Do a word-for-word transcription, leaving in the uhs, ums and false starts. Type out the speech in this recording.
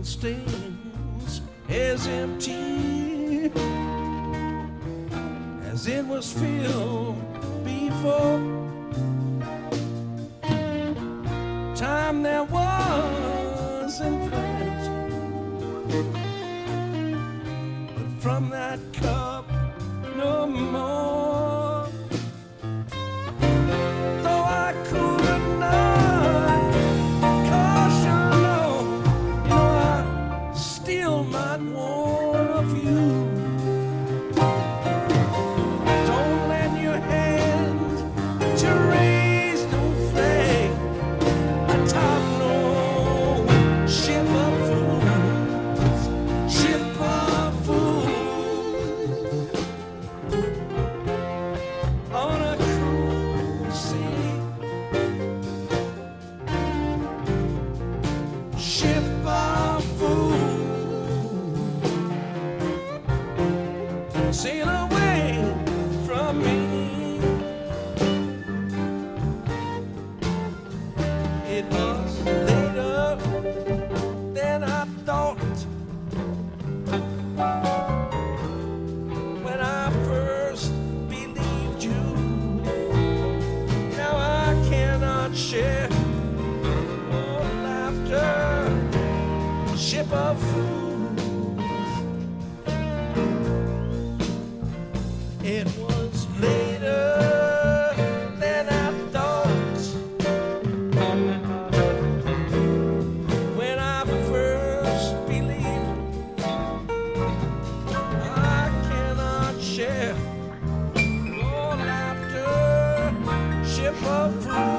stands as empty as it was filled before. Time there wasn't plenty, but from that cup no more. Though I could not caution, no, you know I still might warn of you. Don't lend your hand to raise no flag atop no ship of fools, ship of fools on a cruel sea, ship of fools, sail away from me. It was later than I thought when I first believed you. Now I cannot share more laughter, ship of fools. It was later than I thought when I first believed. I cannot share more laughter, ship of fools.